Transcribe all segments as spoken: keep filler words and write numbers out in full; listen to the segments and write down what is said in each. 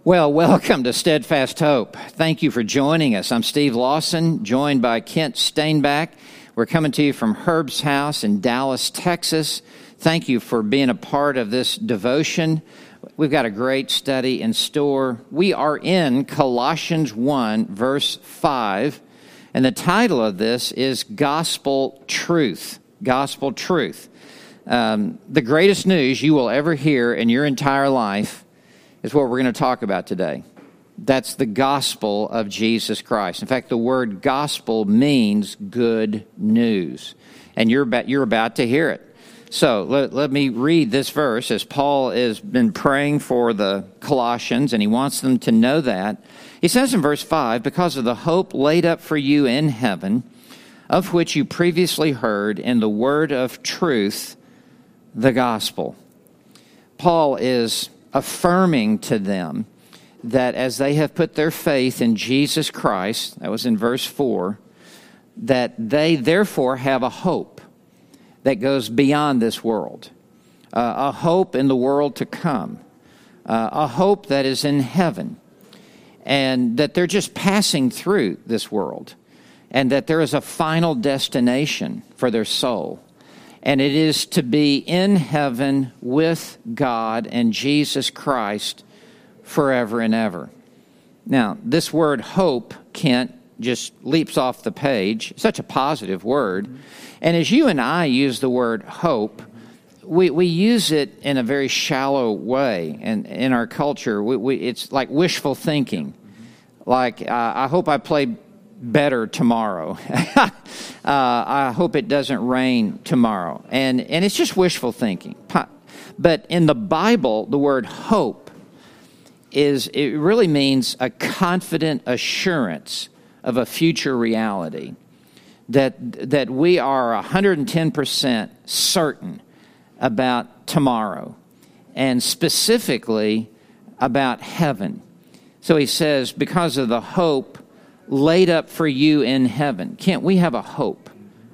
Well, welcome to Steadfast Hope. Thank you for joining us. I'm Steve Lawson, joined by Kent Stainback. We're coming to you from Herb's house in Dallas, Texas. Thank you for being a part of this devotion. We've got a great study in store. We are in Colossians one, verse five, and the title of this is Gospel Truth. Gospel Truth. Um, the greatest news you will ever hear in your entire life is what we're going to talk about today. That's the gospel of Jesus Christ. In fact, the word gospel means good news, and you're about, you're about to hear it. So let, let me read this verse as Paul has been praying for the Colossians, and he wants them to know that. He says in verse five, because of the hope laid up for you in heaven, of which you previously heard in the word of truth, the gospel. Paul is affirming to them that as they have put their faith in Jesus Christ, that was in verse four, that they therefore have a hope that goes beyond this world, uh, a hope in the world to come, uh, a hope that is in heaven, and that they're just passing through this world, and that there is a final destination for their soul. And it is to be in heaven with God and Jesus Christ forever and ever. Now, this word hope, Kent, just leaps off the page. Such a positive word. And as you and I use the word hope, we, we use it in a very shallow way. And in our culture, we, we, it's like wishful thinking. Like, uh, I hope I play better tomorrow. uh, I hope it doesn't rain tomorrow. And and it's just wishful thinking. But in the Bible, the word hope is, it really means a confident assurance of a future reality. That, that we are one hundred ten percent certain about tomorrow. And specifically about heaven. So he says, because of the hope laid up for you in heaven. Can't we have a hope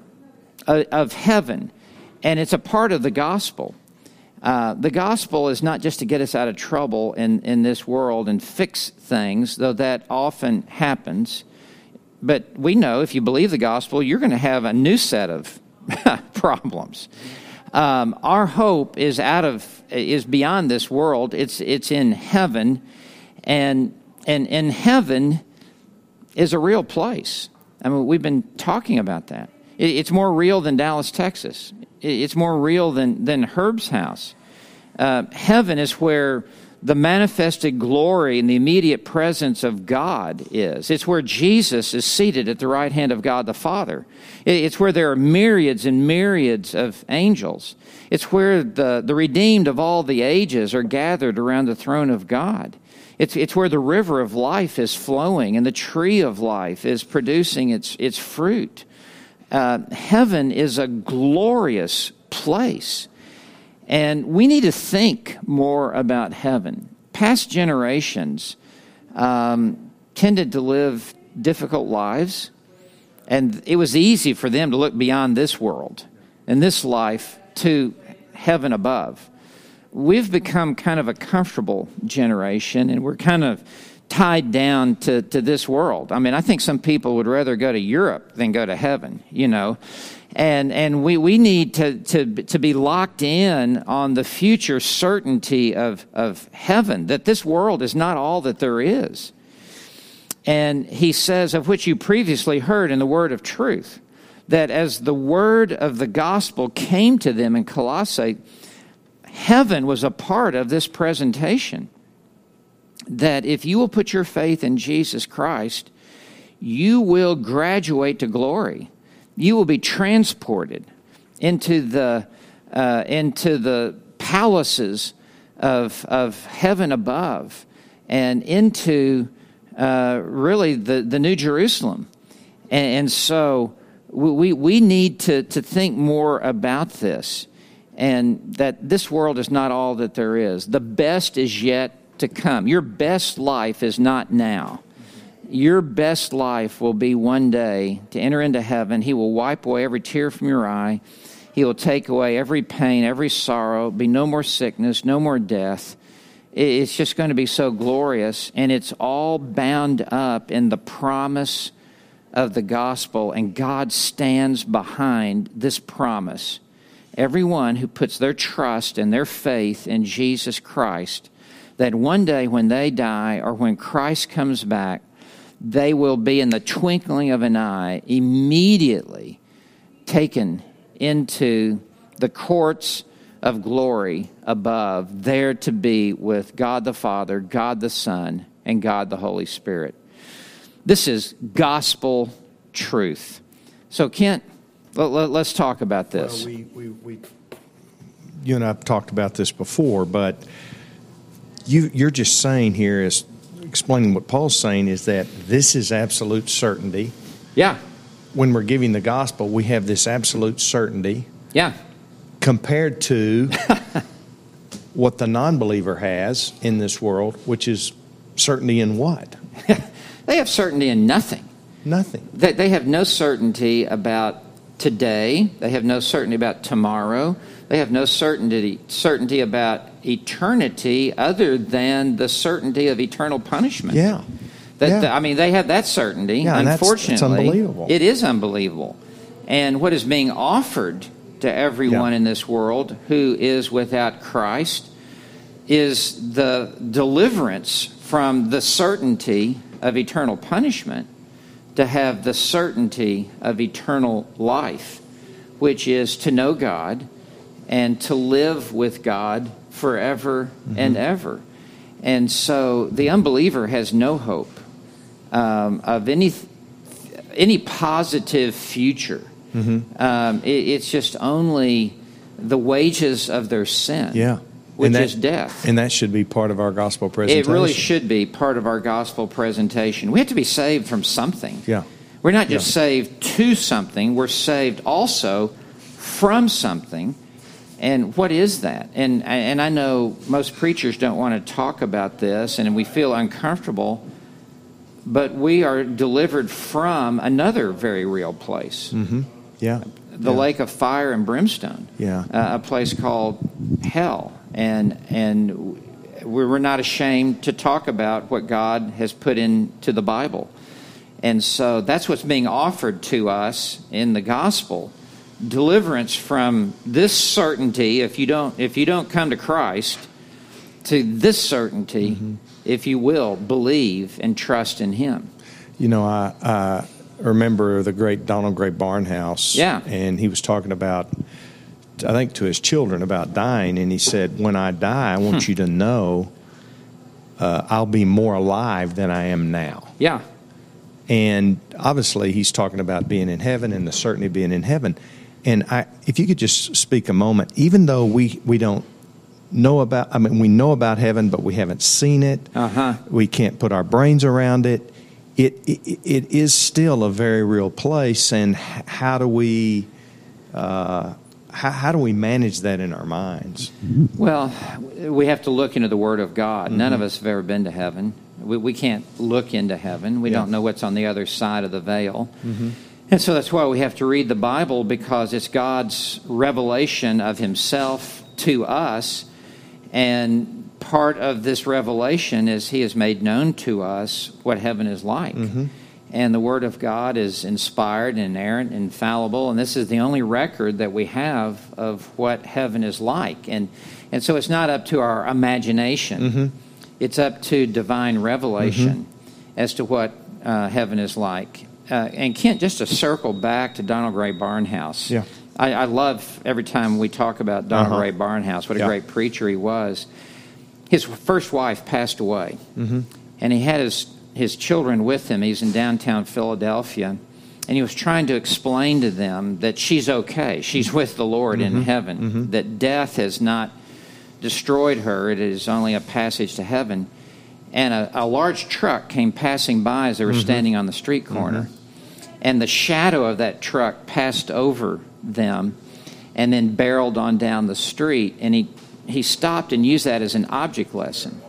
of heaven? And it's a part of the gospel. Uh, the gospel is not just to get us out of trouble in, in this world and fix things, though that often happens. But we know if you believe the gospel, you're going to have a new set of problems. Um, our hope is out of is beyond this world. It's it's in heaven, and and in heaven is a real place. I mean, we've been talking about that. It's more real than Dallas, Texas. It's more real than, than Herb's house. Uh, heaven is where the manifested glory and the immediate presence of God is. It's where Jesus is seated at the right hand of God the Father. It's where there are myriads and myriads of angels. It's where the, the redeemed of all the ages are gathered around the throne of God. It's, it's where the river of life is flowing and the tree of life is producing its, its fruit. Uh, heaven is a glorious place. And we need to think more about heaven. Past generations um, tended to live difficult lives, and it was easy for them to look beyond this world and this life to heaven above. We've become kind of a comfortable generation, and we're kind of tied down to, to this world. I mean, I think some people would rather go to Europe than go to heaven, you know. And and we, we need to, to to be locked in on the future certainty of, of heaven, that this world is not all that there is. And he says, of which you previously heard in the word of truth, that as the word of the gospel came to them in Colossae, heaven was a part of this presentation. That if you will put your faith in Jesus Christ, you will graduate to glory. You will be transported into the uh, into the palaces of of heaven above, and into uh, really the, the New Jerusalem. And, and so we we need to to think more about this, and that this world is not all that there is. The best is yet to come. Your best life is not now. Your best life will be one day to enter into heaven. He will wipe away every tear from your eye. He will take away every pain, every sorrow. Be no more sickness, no more death. It's just going to be so glorious, and it's all bound up in the promise of the gospel, and God stands behind this promise. Everyone who puts their trust and their faith in Jesus Christ, that one day when they die or when Christ comes back, they will be in the twinkling of an eye immediately taken into the courts of glory above, there to be with God the Father, God the Son, and God the Holy Spirit. This is gospel truth. So, Kent, let, let's talk about this. Well, we, we, we, you and I have talked about this before, but you, you're just saying here is explaining what Paul's saying is that this is absolute certainty. Yeah. When we're giving the gospel, we have this absolute certainty. Yeah. Compared to what the non-believer has in this world, which is certainty in what? They have certainty in nothing. Nothing. They, they have no certainty about today. They have no certainty about tomorrow. They have no certainty certainty about eternity other than the certainty of eternal punishment. Yeah. That, yeah. that, I mean, they have that certainty. Yeah, and Unfortunately, that's, that's unbelievable. It is unbelievable. And what is being offered to everyone yeah. in this world who is without Christ is the deliverance from the certainty of eternal punishment to have the certainty of eternal life, which is to know God and to live with God forever mm-hmm. and ever. And so the unbeliever has no hope um, of any any positive future. Mm-hmm. Um, it, it's just only the wages of their sin, yeah. which that, is death. And that should be part of our gospel presentation. It really should be part of our gospel presentation. We have to be saved from something. Yeah. We're not just yeah. saved to something. We're saved also from something. And what is that? And and I know most preachers don't want to talk about this, and we feel uncomfortable. But we are delivered from another very real place. Mm-hmm. Yeah. The yeah. lake of fire and brimstone. Yeah. Uh, a place called hell. And and we're not ashamed to talk about what God has put into the Bible. And so that's what's being offered to us in the gospel. Deliverance from this certainty, if you don't if you don't come to Christ, to this certainty, mm-hmm. if you will, believe and trust in Him. You know, I, I remember the great Donald Gray Barnhouse. Yeah. And he was talking about, I think, to his children about dying. And he said, when I die, I want hmm. you to know uh, I'll be more alive than I am now. Yeah. And obviously he's talking about being in heaven and the certainty of being in heaven. And I, if you could just speak a moment, even though we, we don't know about, I mean, we know about heaven, but we haven't seen it. Uh-huh. We can't put our brains around it. It, it, it is still a very real place. And how do we, uh, how, how do we manage that in our minds? Well, we have to look into the Word of God. Mm-hmm. None of us have ever been to heaven. We, we can't look into heaven. We yeah. don't know what's on the other side of the veil. Mm-hmm. And so that's why we have to read the Bible, because it's God's revelation of Himself to us. And part of this revelation is He has made known to us what heaven is like. Mm-hmm. And the Word of God is inspired and inerrant, infallible, and this is the only record that we have of what heaven is like. And and so it's not up to our imagination. Mm-hmm. It's up to divine revelation mm-hmm. as to what uh, heaven is like. Uh, and Kent, just to circle back to Donald Gray Barnhouse. Yeah. I, I love every time we talk about Donald uh-huh. Gray Barnhouse, what a yeah. great preacher he was. His first wife passed away, mm-hmm. and he had his, his children with him. He's in downtown Philadelphia, and he was trying to explain to them that she's okay. She's with the Lord mm-hmm. in heaven, mm-hmm. that death has not destroyed her. It is only a passage to heaven. And a, a large truck came passing by as they were mm-hmm. standing on the street corner. Mm-hmm. And the shadow of that truck passed over them and then barreled on down the street. And he, he stopped and used that as an object lesson.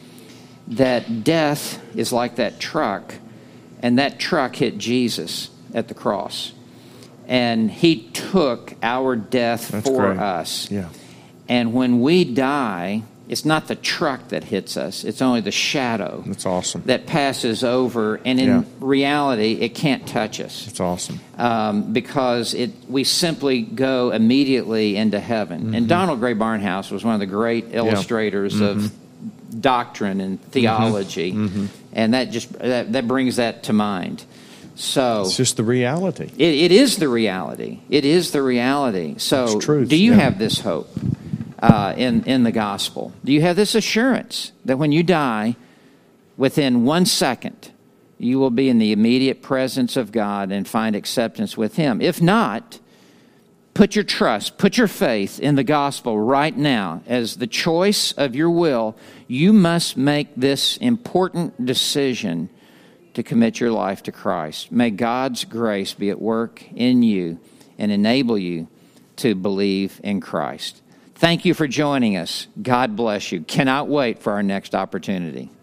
That death is like that truck, and that truck hit Jesus at the cross. And He took our death That's for great. us. Yeah. And when we die, it's not the truck that hits us. It's only the shadow. That's awesome. That passes over, and in Yeah. reality, it can't touch us. That's awesome. Um, because it, we simply go immediately into heaven. Mm-hmm. And Donald Gray Barnhouse was one of the great illustrators yeah. mm-hmm. of doctrine and theology, mm-hmm. and that just that, that brings that to mind. So it's just the reality. It, it is the reality. It is the reality. So, it's truth, do you yeah. have this hope uh, in in the gospel? Do you have this assurance that when you die, within one second, you will be in the immediate presence of God and find acceptance with Him? If not, put your trust, put your faith in the gospel right now as the choice of your will. You must make this important decision to commit your life to Christ. May God's grace be at work in you and enable you to believe in Christ. Thank you for joining us. God bless you. Cannot wait for our next opportunity.